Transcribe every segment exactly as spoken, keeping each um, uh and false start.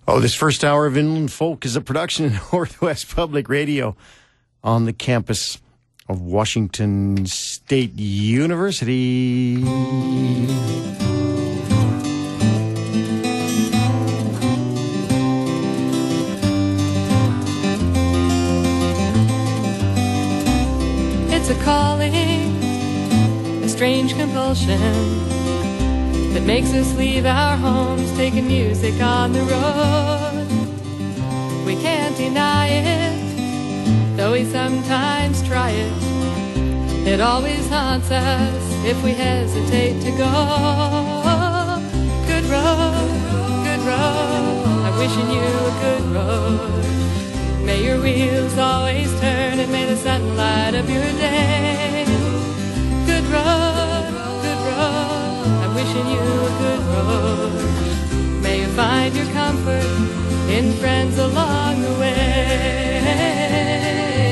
Oh, this first hour of Inland Folk is a production of Northwest Public Radio on the campus of Washington State University. It's a calling, a strange compulsion that makes us leave our homes, taking music on the road. We can't deny it, though we sometimes try it. It always haunts us if we hesitate to go. Good road, good road, I'm wishing you a good road. May your wheels always turn and may the sun light up your day. Good road, good road, wishing you a good road. May you find your comfort in friends along the way.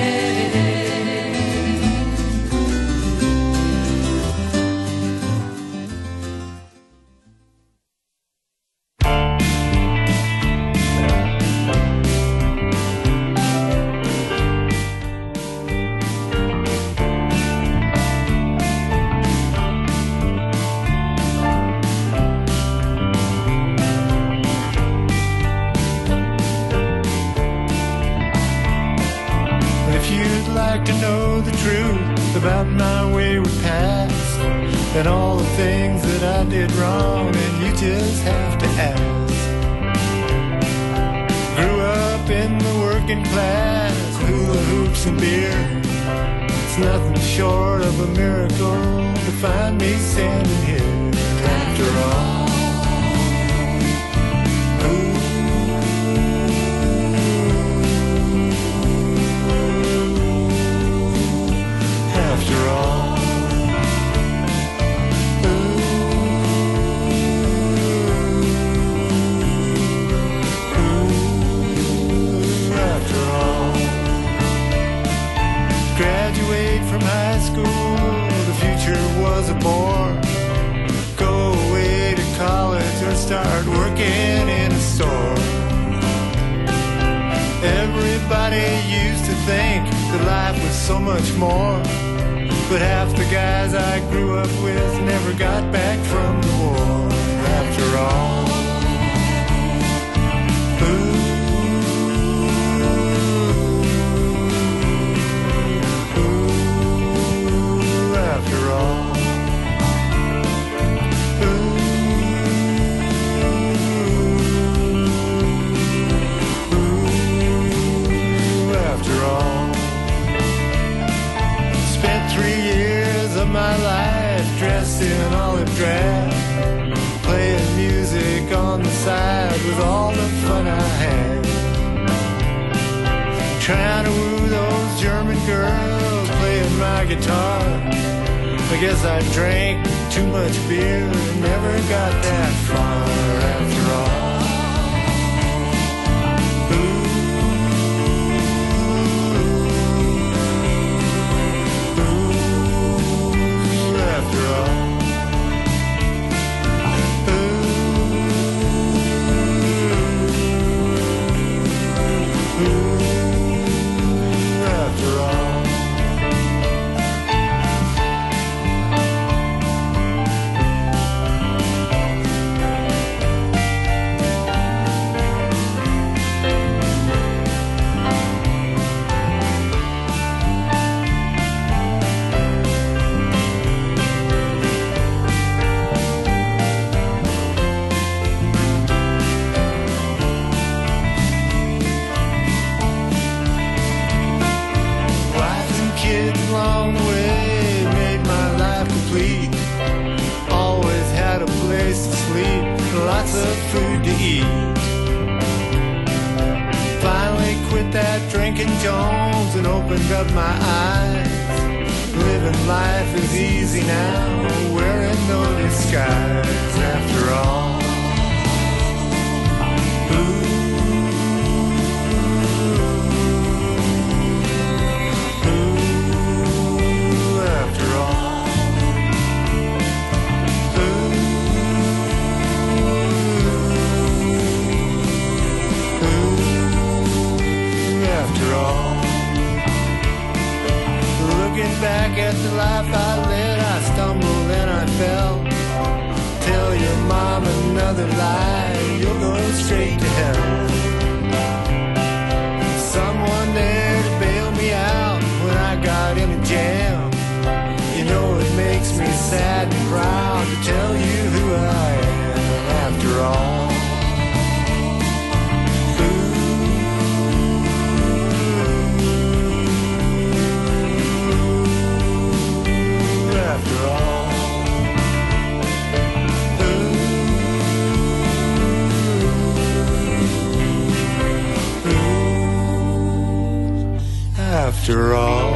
To know the truth about my wayward past and all the things that I did wrong, and you just have to ask. Grew up in the working class, hula hoops and beer. It's nothing short of a miracle to find me standing here after all. After all, ooh, ooh, after all, graduate from high school, the future was a bore. Go away to college or start working in a store. Everybody used to think that life was so much more, but half the guys I grew up with never got back from the war. After all, ooh, ooh, after all, ooh, ooh, after all. Spent three years of my life dressed in olive drab, playing music on the side with all the fun I had. Trying to woo those German girls, playing my guitar. I guess I drank too much beer and never got that far after all. After all, ooh, ooh, after all. Along the way made my life complete. Always had a place to sleep, lots of food to eat. Finally quit that drinking Jones and opened up my eyes. Living life is easy now, wearing no disguise after all. Ooh. After all, life I led, I stumbled and I fell. Tell your mom another lie, you'll go straight to hell. Someone there to bail me out when I got in a jam. You know it makes me sad and proud to tell you who I am after all. After all, after all.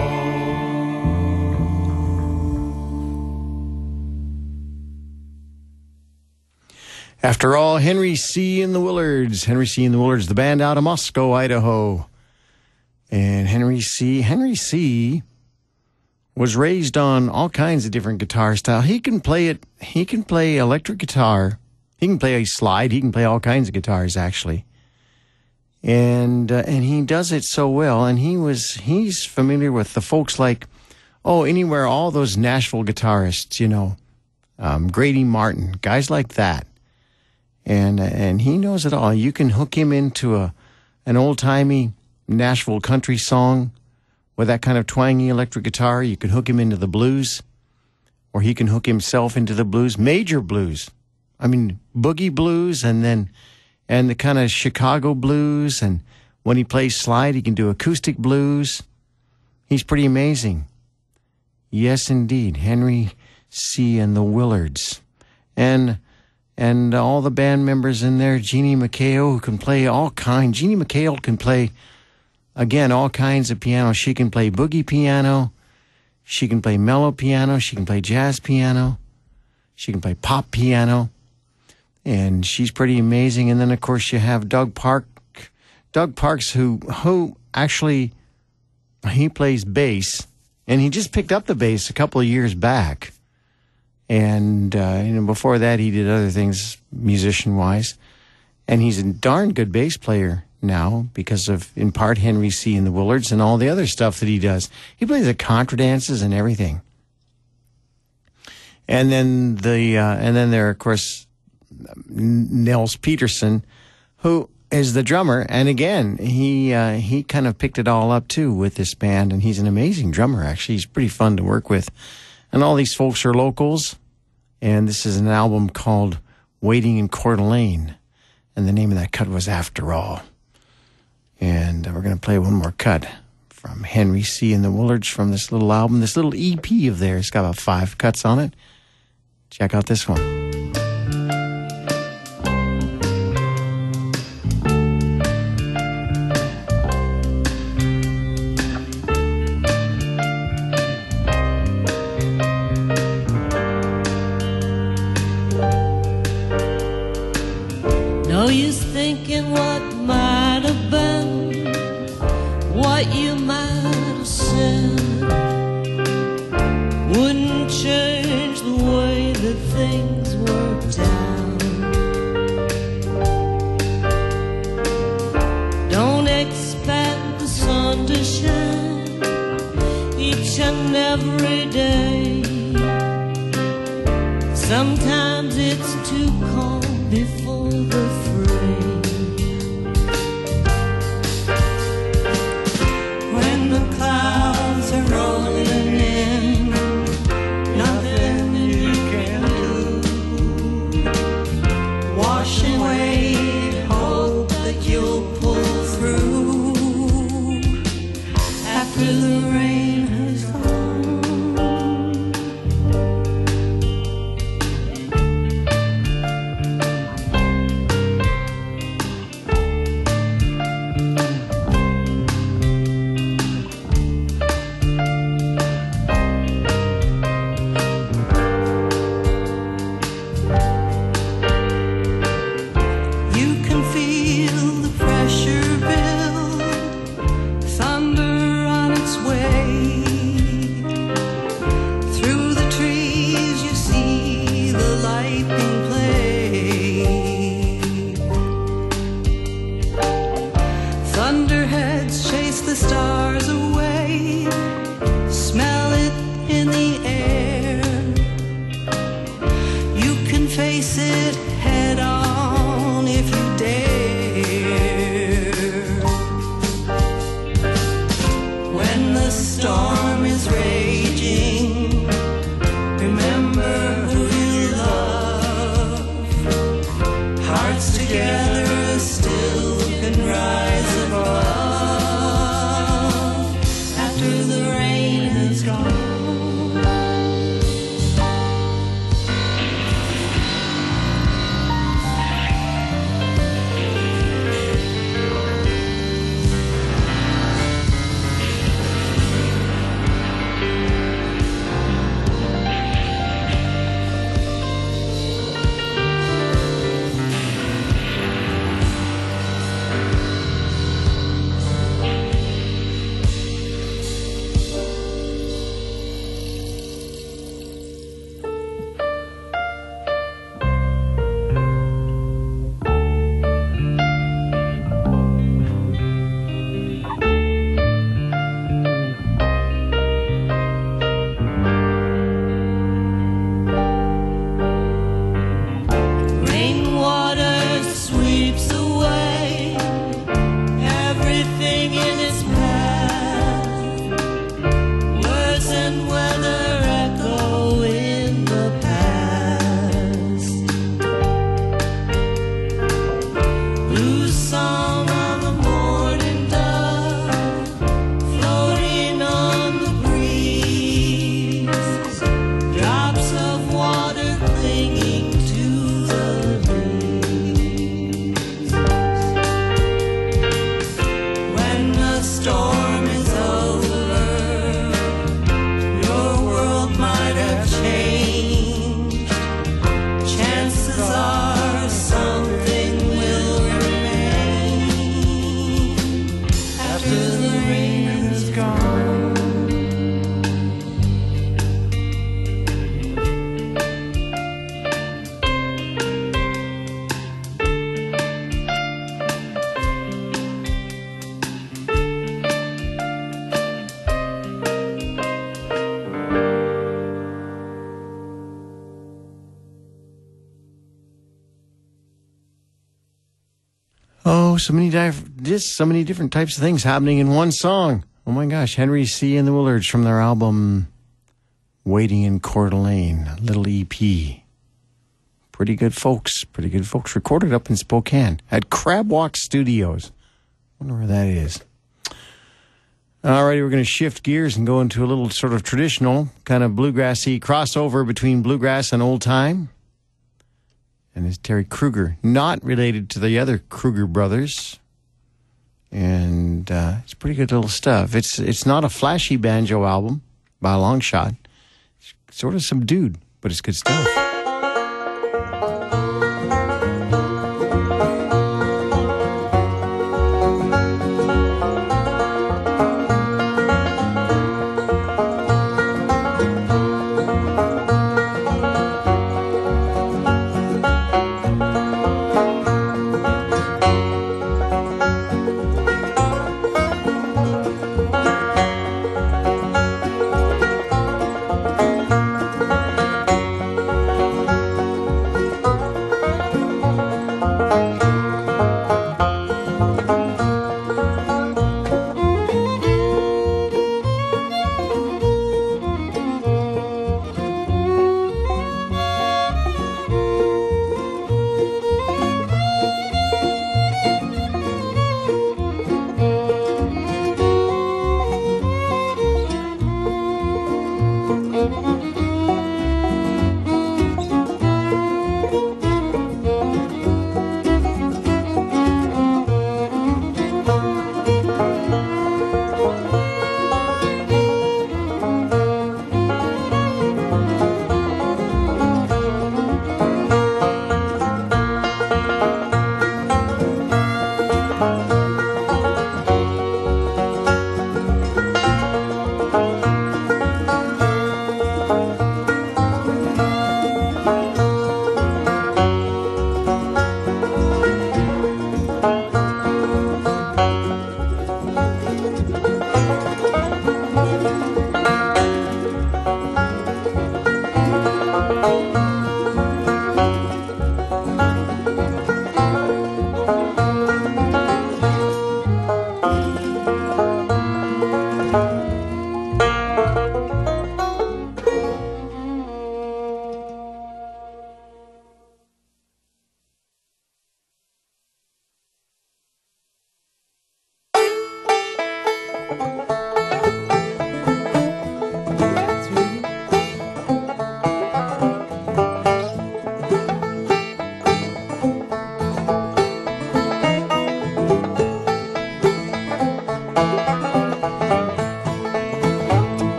After all, Henry C. and the Willards. Henry C. and the Willards, the band out of Moscow, Idaho. And Henry C. Henry C. was raised on all kinds of different guitar style. He can play it. He can play electric guitar. He can play a slide. He can play all kinds of guitars, actually. And uh, and he does it so well. And he was he's familiar with the folks like, oh, anywhere, all those Nashville guitarists, you know, um, Grady Martin, guys like that. And and he knows it all. You can hook him into a an old timey Nashville country song with that kind of twangy electric guitar. You can hook him into the blues, or he can hook himself into the blues, major blues. I mean, boogie blues, and then and the kind of Chicago blues. And when he plays slide, he can do acoustic blues. He's pretty amazing. Yes, indeed, Henry C. and the Willards, and and all the band members in there. Jeannie McHale, who can play all kinds. Jeannie McHale can play, again, all kinds of piano. She can play boogie piano. She can play mellow piano. She can play jazz piano. She can play pop piano. And she's pretty amazing. And then, of course, you have Doug Park. Doug Parks, who who actually, he plays bass. And he just picked up the bass a couple of years back. And, uh, you know, before that, he did other things musician-wise. And he's a darn good bass player now because of, in part, Henry C. and the Willards and all the other stuff that he does. He plays the contra dances and everything. And then the uh, and then there, of course, Nels Peterson, who is the drummer. And again, he uh, he kind of picked it all up too with this band, and he's an amazing drummer. Actually, he's pretty fun to work with. And all these folks are locals. And this is an album called Waiting in Coeur d'Alene. And the name of that cut was After All. And we're going to play one more cut from Henry C. and the Willards from this little album, this little E P of theirs. It's got about five cuts on it. Check out this one. No use thinking what might have been, what you might have said wouldn't change the way that things worked out. Don't expect the sun to shine each and every day. Sometimes it's too cold before the fray. When the clouds are rolling in, nothing you can do. Wash away hope that you'll pull through after the rain has fallen. Thunderheads chase the stars away. Smell it in the Oh, so many diff- just so many different types of things happening in one song. Oh my gosh, Henry C. and the Willards from their album Waiting in Coeur d'Alene, little E P. Pretty good folks, pretty good folks. Recorded up in Spokane at Crab Walk Studios. Wonder where that is. All righty, we're going to shift gears and go into a little sort of traditional kind of bluegrassy crossover between bluegrass and old time. And it's Terry Kruger, not related to the other Kruger brothers. And uh, it's pretty good little stuff. It's it's not a flashy banjo album by a long shot. It's sort of subdued, but it's good stuff.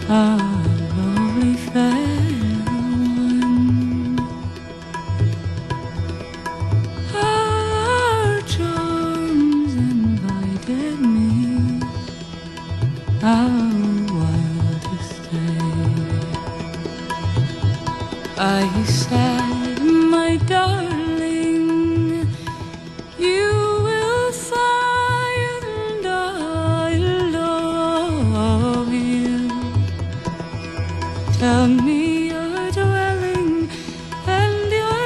a lovely fair one. Our charms invited me a while to stay. I said, my darling, you will find I love you. Tell me your dwelling and your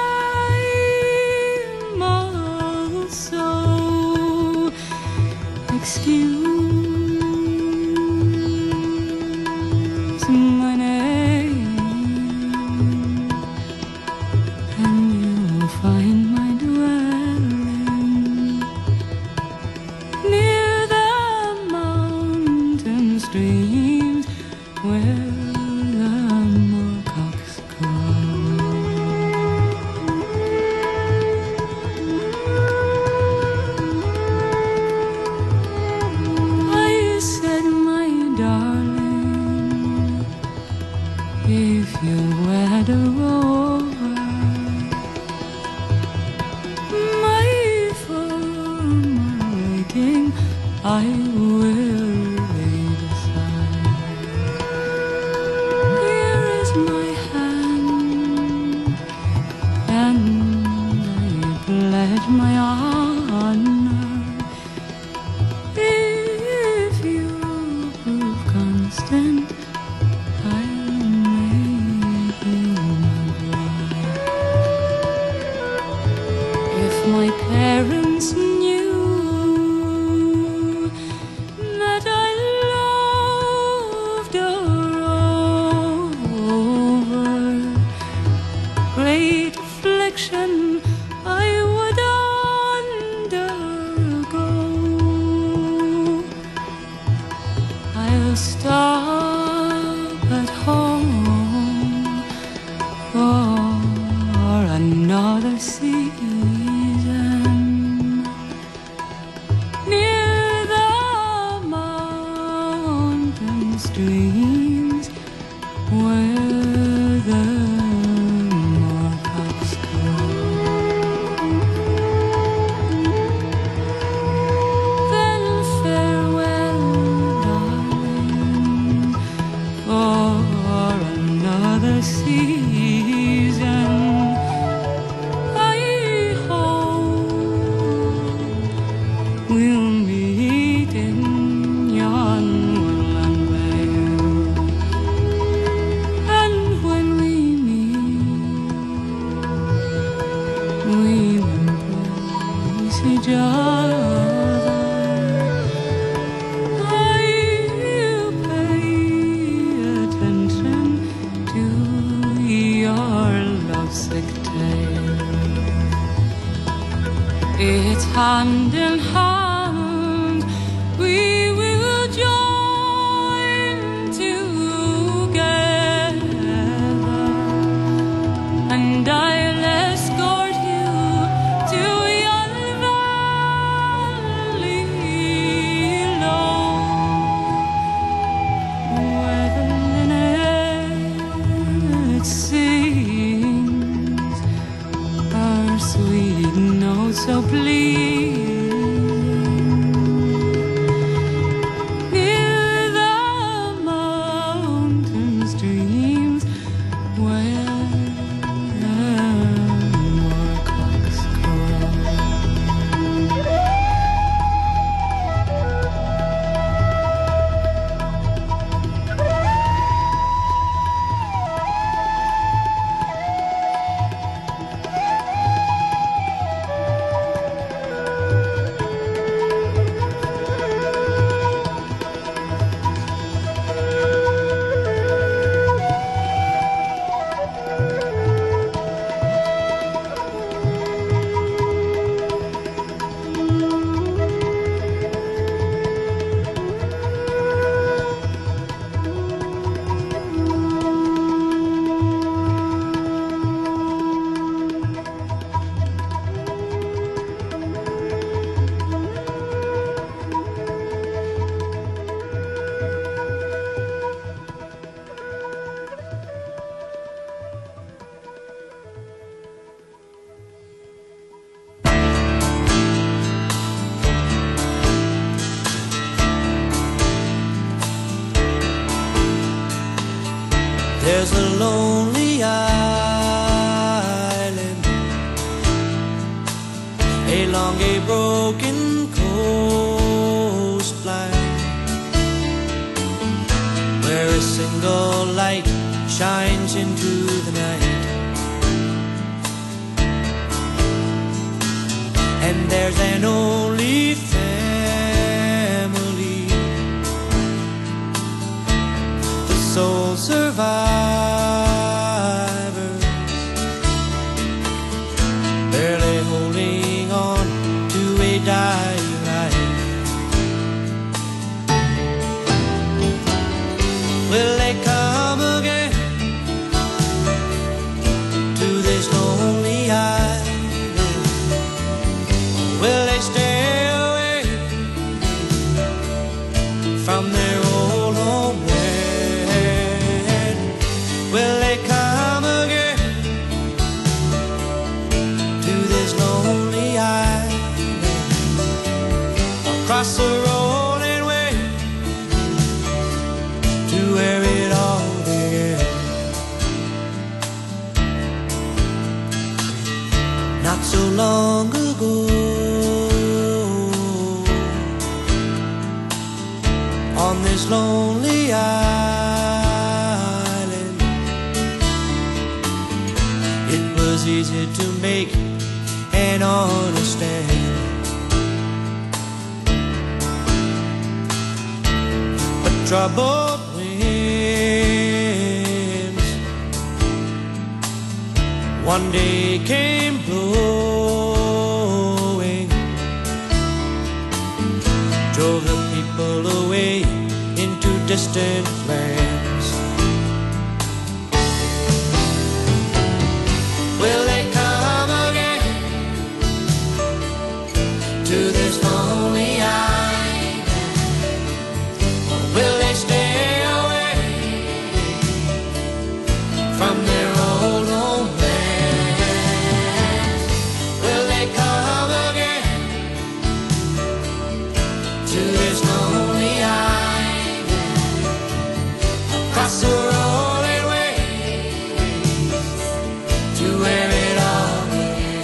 name also. Excuse my name, and you'll find my dwelling near the mountain streams where the moorcocks crow. I said, my darling, if you wander over my former waiting, I will lay aside. Here is my hand, and I pledge my honor. If you prove constant, I'll make you my bride. If my parents knew that I loved her over, great affliction I would undergo. I'll stop at home for another season near the mountain streams where the moorcocks crow. Then farewell, darling, for another season. I hope we'll meet in yon woodland vale, and when we meet, we'll embrace each other. I'll pay attention to your lovesick tale. It's hand in hand There's a lonely island along a broken coastline, where a single light shines into the night. And there's an only family, the sole survivors, barely holding on to a dying life. Will they come again to this lonely island? Will they stay away from their old homeland? Will they come again to this lonely island, across the road and way to where it all began? Not so long ago, on this lonely island, it was easy to make and understand. But troubled winds one day came blowing, drove the people away into distant lands. Will they come again to this lonely island, or will they stay away from their old homeland? Will they come again to this lonely island, across the rolling waves to where it all began?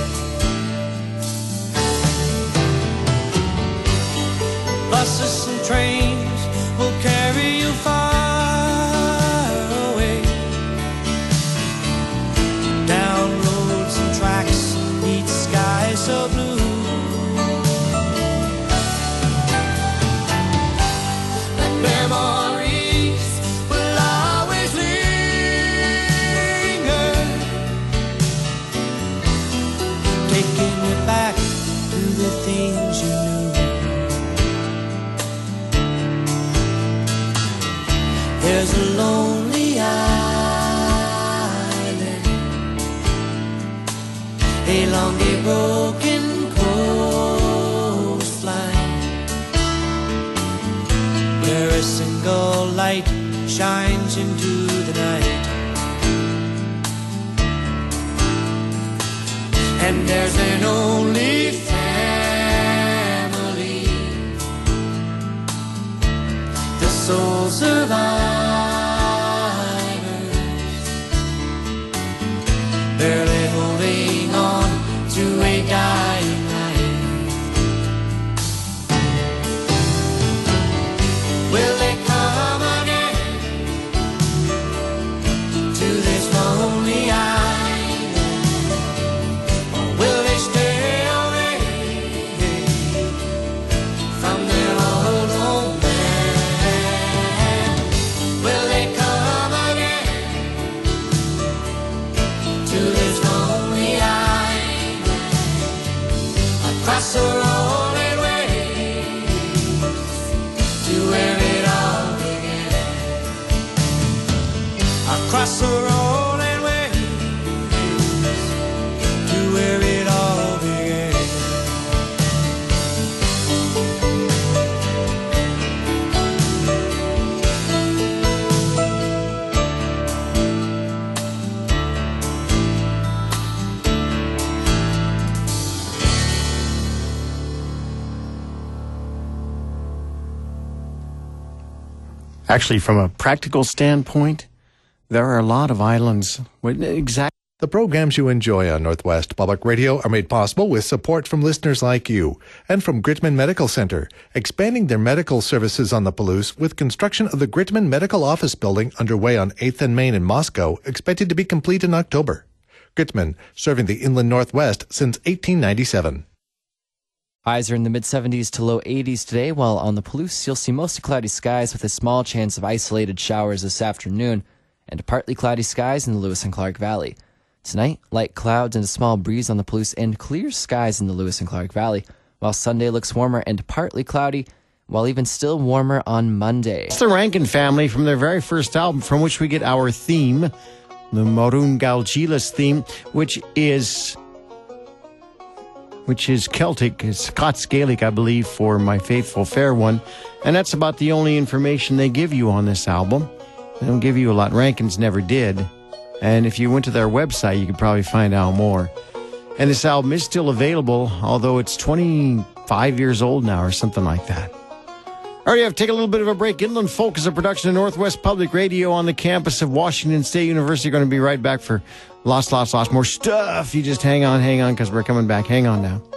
Buses and trains will carry you far away, down roads and tracks beneath skies so blue. But memories will always linger, taking you back to the things you knew. There's a lonely island along a broken coastline, where a single light shines into the night. And there's an only family, the sole survivors, barely holding on to a dying life. Will they come again to this lonely island, or will they stay away from their old homeland? Will they come again to this lonely island, across the rolling waves to where it all began? Across the rolling waves to where it all began. Actually, from a practical standpoint, There are a lot of islands. Exactly. The programs you enjoy on Northwest Public Radio are made possible with support from listeners like you and from Gritman Medical Center, expanding their medical services on the Palouse with construction of the Gritman Medical Office Building underway on eighth and Main in Moscow, expected to be complete in October. Gritman, serving the inland Northwest since eighteen ninety-seven. Highs are in the mid-seventies to low eighties today, while on the Palouse you'll see mostly cloudy skies with a small chance of isolated showers this afternoon, and partly cloudy skies in the Lewis and Clark Valley. Tonight, light clouds and a small breeze on the Palouse and clear skies in the Lewis and Clark Valley, while Sunday looks warmer and partly cloudy, while even still warmer on Monday. It's the Rankin Family from their very first album, from which we get our theme, the Morún Galgilas theme, which is which is Celtic, it's Scots Gaelic, I believe, for My Faithful Fair One, and that's about the only information they give you on this album. They don't give you a lot. Rankins never did. And if you went to their website, you could probably find out more. And this album is still available, although it's twenty-five years old now or something like that. All right, you have to take a little bit of a break. Inland Folk is a production of Northwest Public Radio on the campus of Washington State University. Going to be right back for lots, lots, lots more stuff. You just hang on, hang on, because we're coming back. Hang on now.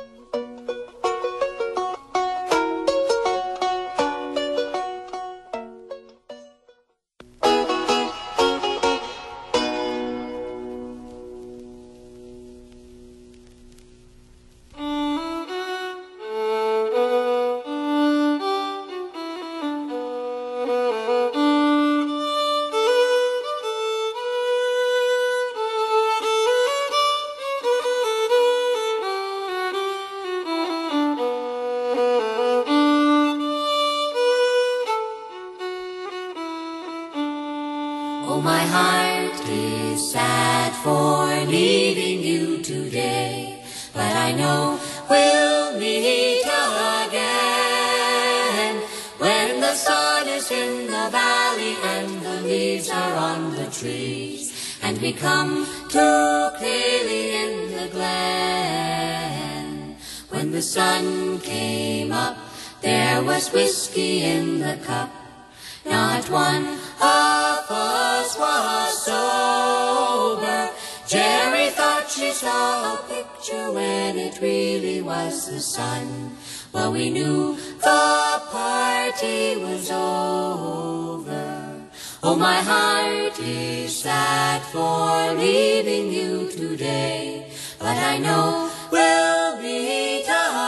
Oh, my heart is sad for leaving you today, but I know we'll meet again when the sun is in the valley and the leaves are on the trees, and we come to clearly in the glen. When the sun came up, there was whiskey in the cup. Not one of us was sober. Jerry thought she saw a picture when it really was the sun. Well, we knew the party was over. Oh, my heart is sad for leaving you today, but I know we'll meet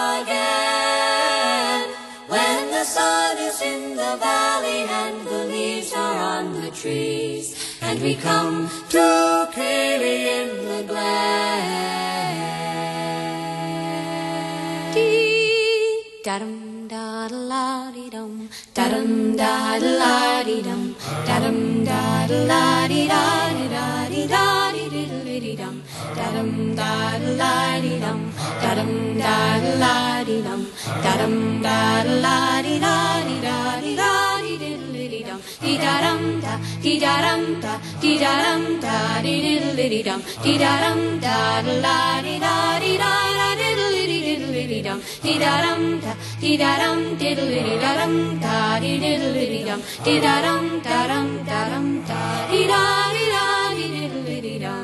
again when the sun is in the valley and the leaves are on the trees, and we come to clearly in the glen. Dee da dum da la dee dum, da dum da la dee dum, da dum da la dee da dee da dee da dee diddly dee dum, da dum da la dee dum, da dum da la dee dum, da dum da la dee da dee da dee da dee diddly dee dum, dee da dum da, dee da dum da, dee da dum da, dee diddly dee dum, dee da dum da la dee da dee da da diddly dee diddly dee dum, dee da dum da, dee da dum diddly dee da dum da, dee diddly dee dum, dee da dum da dum da dum da, dee da dee da dee diddly dee dum.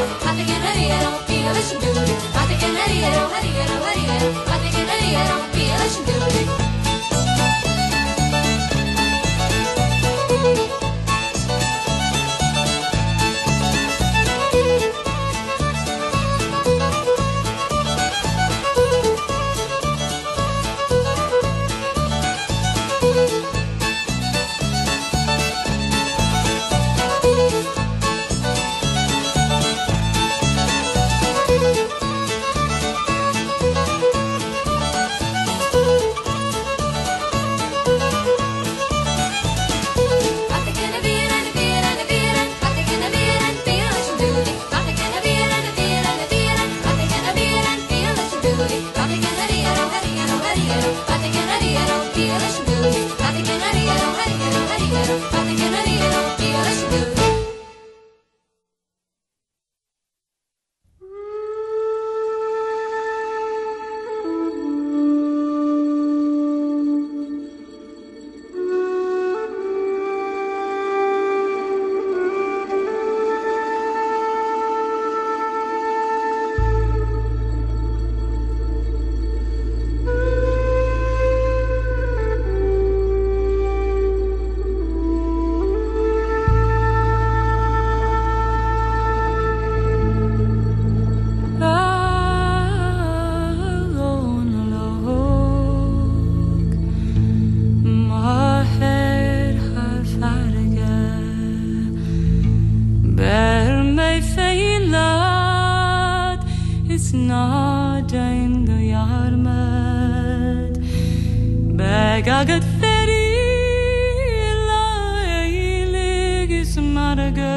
agad feri la eilig is maraga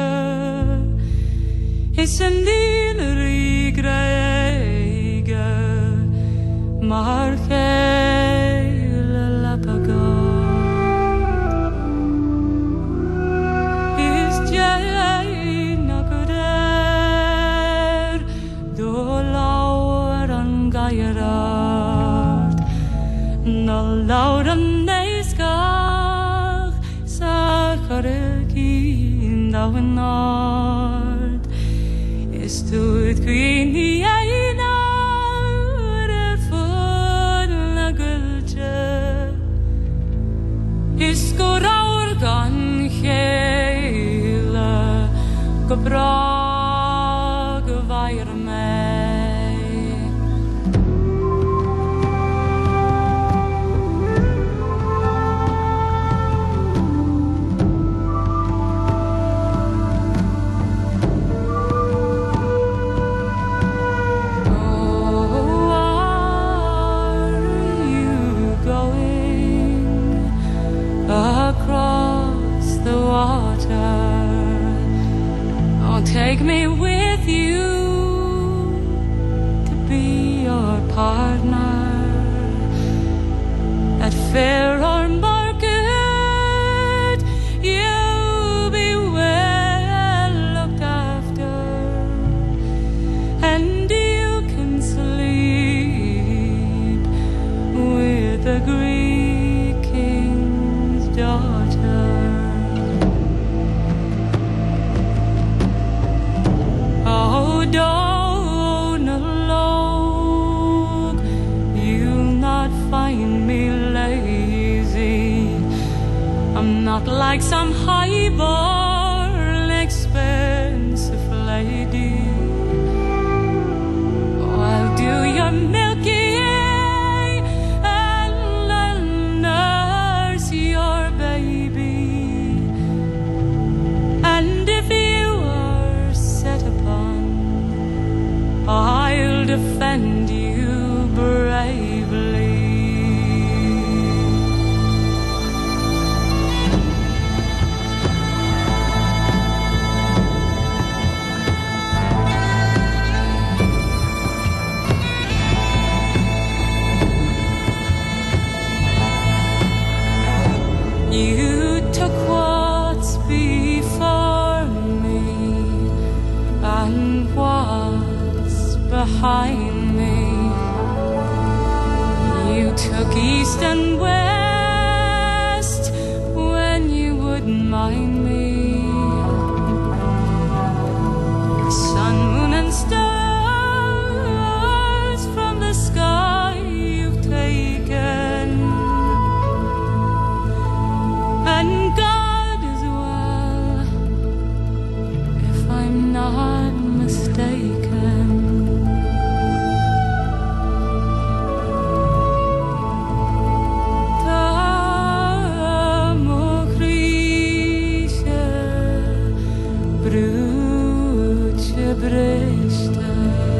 is en din rigreiga marche la paga is jai nakuder do lauran gairat na lauran neiskach sacharekin dawenard is tu het queen hiena refod la gulche is goraur gan hele gebrag vair Take me with you to be your partner at fair or market. You'll be well looked after, and you can sleep with the Greek king's daughter. Oh, don't alone, you'll not find me lazy. I'm not like some highborn expensive lady. Oh, I'll do your milking and I'll nurse your baby. And if you are set upon, I'll defend you bravely. You took what's before me and what's behind me. You took east and west when you wouldn't mind me. Sun, moon, not mistaken. Briste,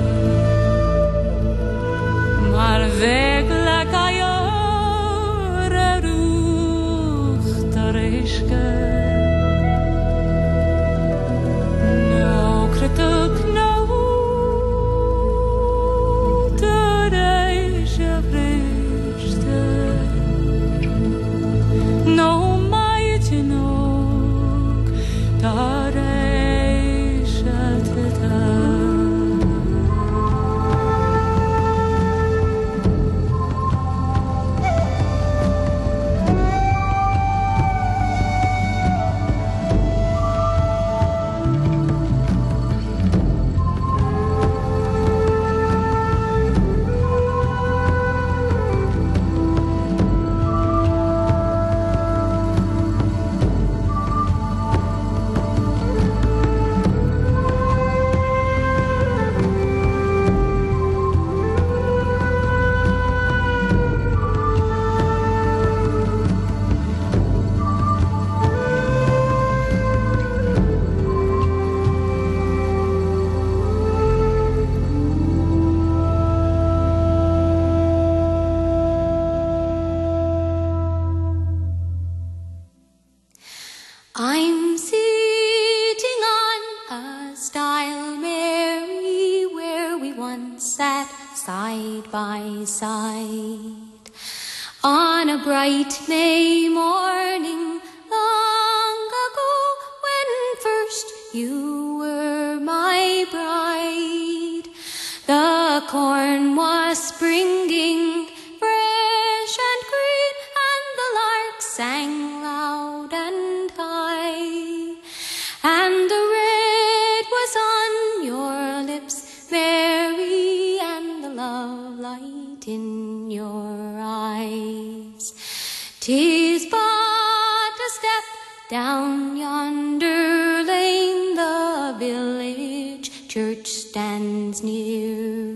maar werkelijk a jare ruchteriske. No kritik, no tereisje briste. No maitje nog, tereisje tita. I'm sitting on a stile, Mary, where we once sat side by side. On a bright May morning long ago, when first you were my bride, the corn was springing fresh and green, and the lark sang loud and high, and the red was on your lips, Mary, and the love light in your eyes. 'Tis but a step down yonder lane, the village church stands near,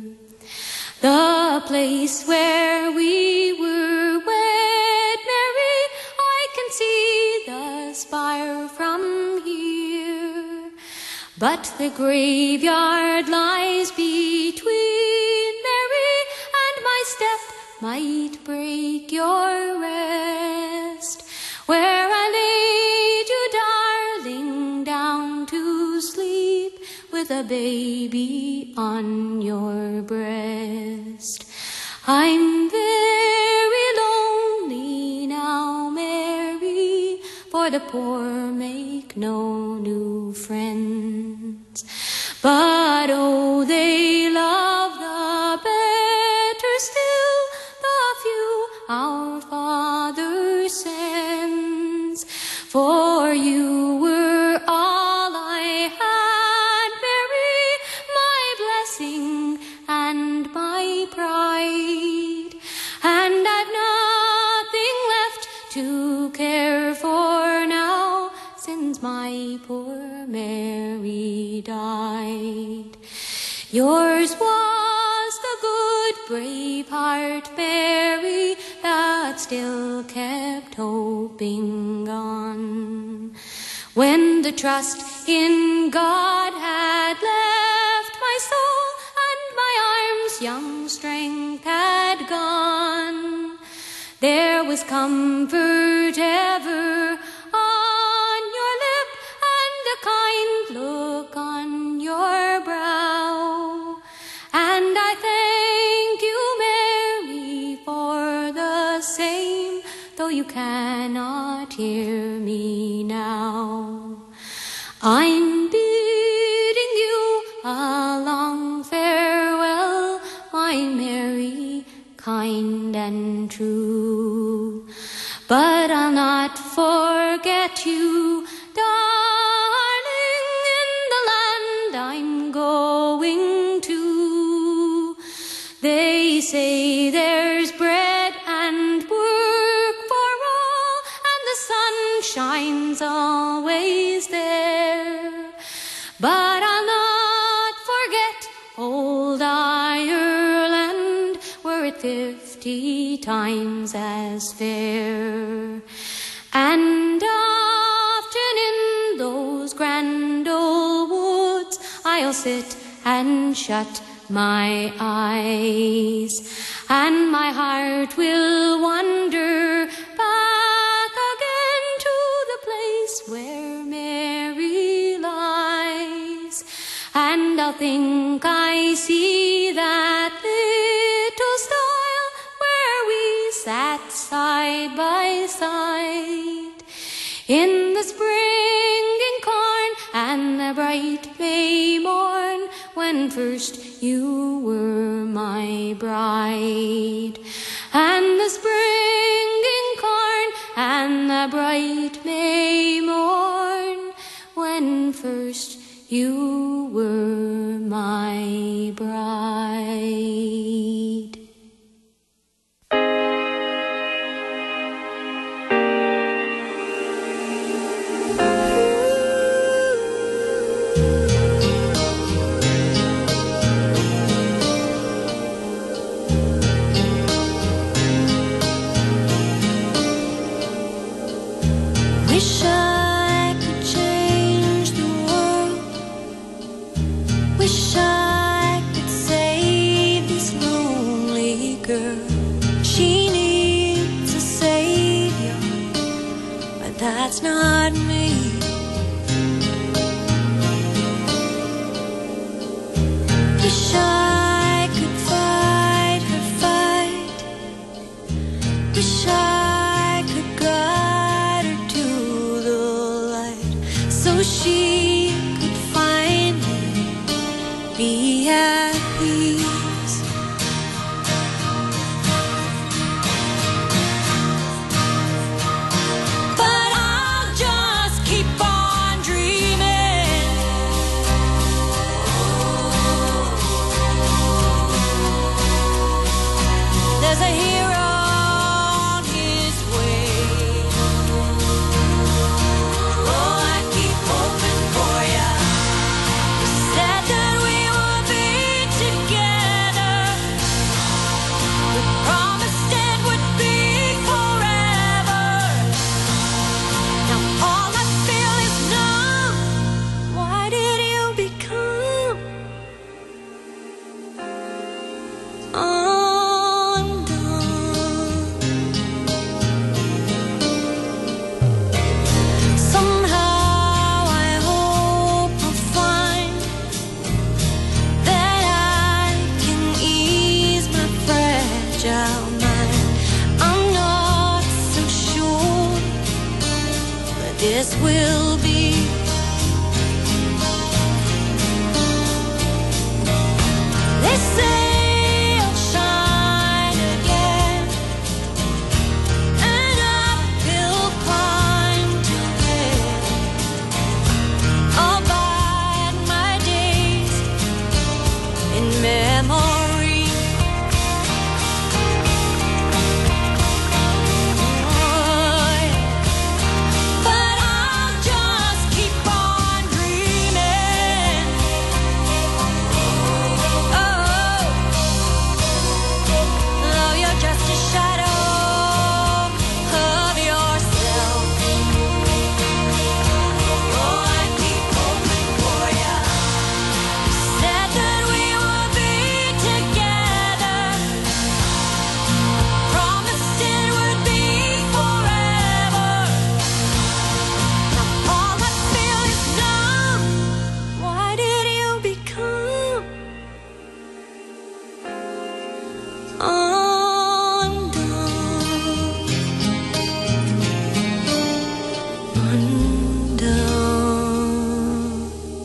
the place where we were wed, Mary. I can see the spire from here, but the graveyard lies between, Mary, and my step might break your rest, where I laid you, darling, down to sleep, with a baby on your breast. I'm very lonely now, Mary, for the poor make no new friends, but oh, they love the better still the few our Father sends. For you were all I had, Mary, my blessing and my pride, and I've nothing left to care for now, since my poor Mary died. Yours was the good, brave heart, Mary, that still kept hoping on, when the trust in God had left my soul, and my arms' young strength had gone. There was comfort ever on your lip, and a kind look on your brow, and I thank you, Mary, for the same, though you cannot hear me now. I'm bidding you a long farewell, my Mary, kind and true, but I'll not forget you, darling, in the land I'm going to. They say there's bread and work for all, and the sun shines always there, but I'll not fifty times as fair. And often in those grand old woods I'll sit and shut my eyes, and my heart will wander back again to the place where Mary lies, and I'll think I see that little stile where we sat side by side in the springing corn and the bright May morn, when first you were my bride. And the springing corn and the bright May morn, when first you were my bride. Wish I could change the world. Wish I could save this lonely girl. She needs a savior, but that's not me. Wish I could fight her fight. Wish I could guide her to the light, so she could finally be at peace. But I'll just keep on dreaming. There's a hero on his way. Oh, I keep hoping for ya. Said that we will be together. We promised it would be forever. Now all I feel is numb. Why did you become undone? Somehow I hope I'll find that I can ease my fragile mind. I'm not so sure that this will be. They say I'll shine again, an uphill climb to get. I'll bide my days in memory. Oh, yeah. But I'll just keep on dreaming. Oh, though you're just a shadow of yourself. Oh, I keep hoping for ya. Said that we would be together. Promised it would be forever. Now all I feel is numb. Why did you become undone? Undone.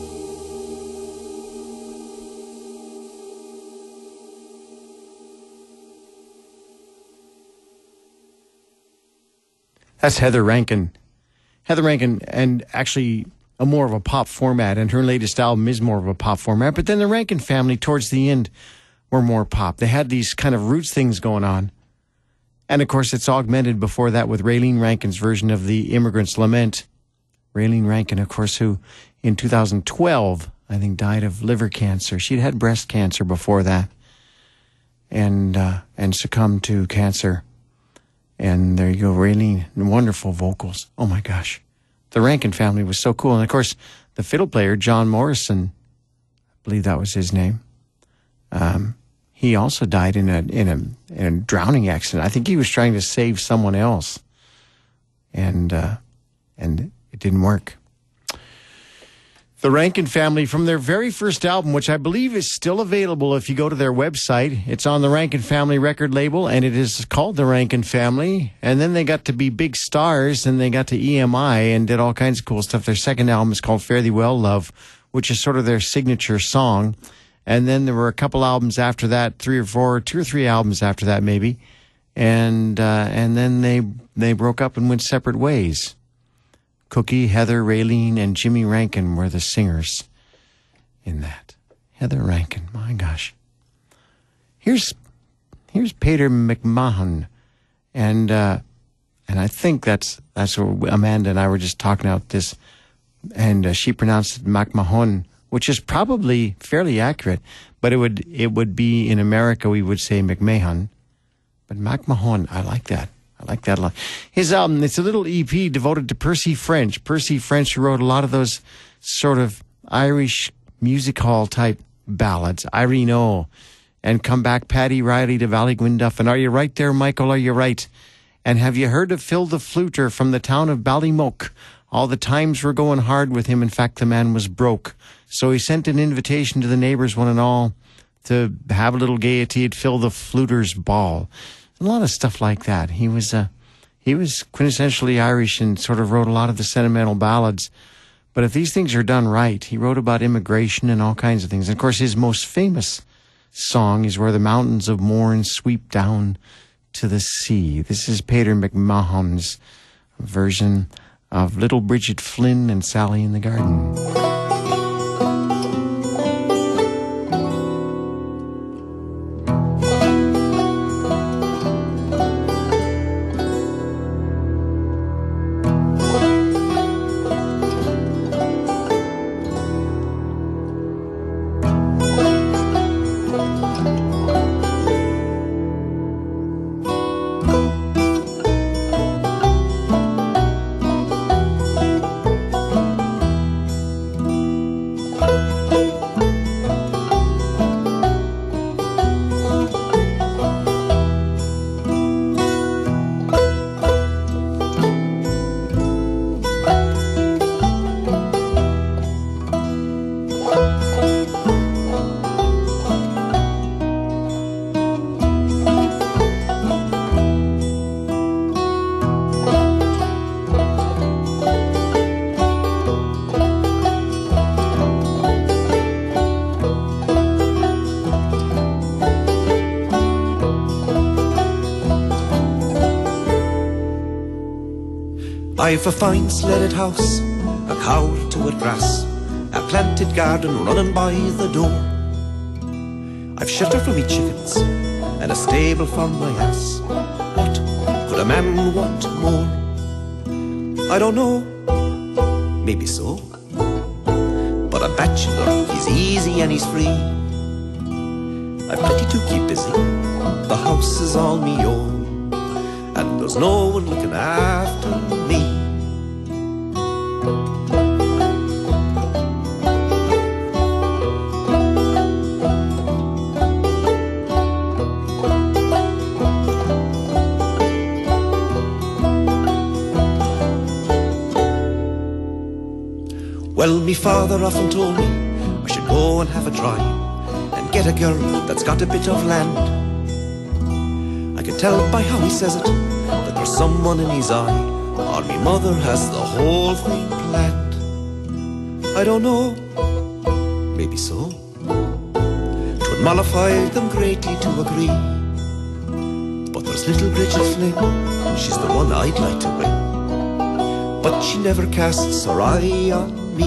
That's Heather Rankin. Heather Rankin, and actually a more of a pop format, and her latest album is more of a pop format. But then the Rankin family, towards the end, were more pop. They had these kind of roots things going on. And of course, it's augmented before that with Raylene Rankin's version of The Immigrant's Lament. Raylene Rankin, of course, who in two thousand twelve, I think, died of liver cancer. She'd had breast cancer before that. and uh, and succumbed to cancer. And there you go, Raylene, wonderful vocals. Oh my gosh, the Rankin family was so cool. And of course, the fiddle player John Morrison, I believe that was his name. Um, he also died in a in a in a drowning accident. I think he was trying to save someone else, and uh, and it didn't work. The Rankin family, from their very first album, which I believe is still available if you go to their website. It's on the Rankin Family record label, and it is called The Rankin Family. And then they got to be big stars, and they got to E M I and did all kinds of cool stuff. Their second album is called Fare Thee Well, Love, which is sort of their signature song. And then there were a couple albums after that, three or four, two or three albums after that maybe. And uh, and then they they broke up and went separate ways. Cookie, Heather, Raylene, and Jimmy Rankin were the singers in that. Heather Rankin, my gosh. Here's here's Peter McMahon, and uh, and I think that's that's what Amanda and I were just talking about this, and uh, she pronounced it McMahon, which is probably fairly accurate, but it would it would be in America we would say McMahon, but McMahon, I like that. I like that a lot. His album, it's a little E P devoted to Percy French. Percy French, who wrote a lot of those sort of Irish music hall type ballads. Irene O. And Come Back, Paddy Riley to Valley Gwynduff. And Are You Right There, Michael? Are You Right? And Have You Heard of Phil the Fluter from the town of Ballymoke? All the times were going hard with him. In fact, the man was broke. So he sent an invitation to the neighbors, one and all, to have a little gaiety at Phil the Fluter's ball. A lot of stuff like that. He was uh, he was quintessentially Irish and sort of wrote a lot of the sentimental ballads. But if these things are done right, he wrote about immigration and all kinds of things. And of course, his most famous song is Where the Mountains of Mourne Sweep Down to the Sea. This is Peter McMahon's version of Little Bridget Flynn and Sally in the Garden. I've a fine sledded house, a cow to it grass, a planted garden running by the door. I've shelter for me chickens, and a stable for my ass. What could a man want more? I don't know, maybe so, but a bachelor, he's easy and he's free. I've plenty to keep busy, the house is all me own, and there's no one looking after me. Well, me father often told me I should go and have a try and get a girl that's got a bit of land. I can tell by how he says it that there's someone in his eye, or me mother has the whole thing planned. I don't know, maybe so. 'Twould mollify them greatly to agree, but there's little Bridget Flynn, she's the one I'd like to win, but she never casts her eye on me.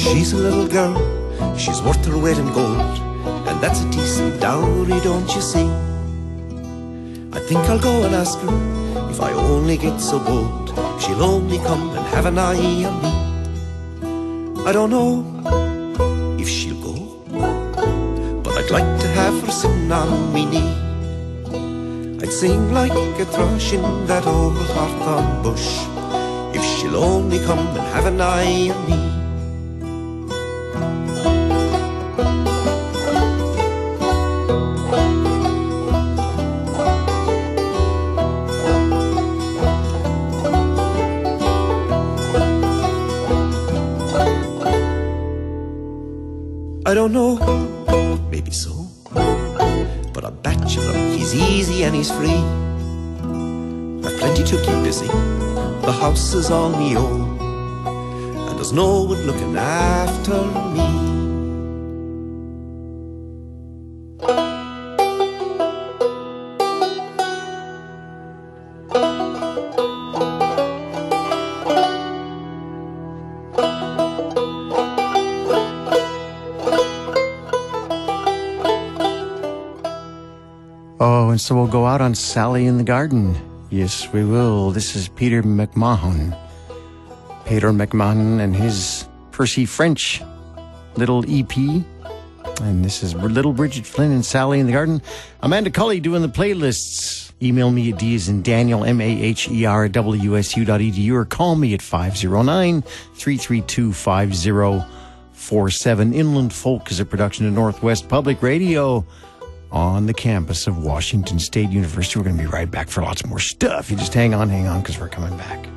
She's a little girl, she's worth her weight in gold, and that's a decent dowry, don't you see? I think I'll go and ask her, if I only get so bold, if she'll only come and have an eye on me. I don't know if she'll go, but I'd like to have her sitting on me knee. I'd sing like a thrush in that old hawthorn bush, if she'll only come and have an eye on me. I don't know, maybe so, but a bachelor, he's easy and he's free. I've plenty to keep busy, the house is all me own, and there's no one looking after me. Oh, and so we'll go out on Sally in the Garden. Yes, we will. This is Peter McMahon. Peter McMahon and his Percy French little E P. And this is Little Bridget Flynn and Sally in the Garden. Amanda Cully doing the playlists. Email me at D as in Daniel, M A H E R, at W S U dot E D U, or call me at five oh nine, three three two, five oh four seven. Inland Folk is a production of Northwest Public Radio on the campus of Washington State University. We're going to be right back for lots more stuff. You just hang on, hang on, because we're coming back.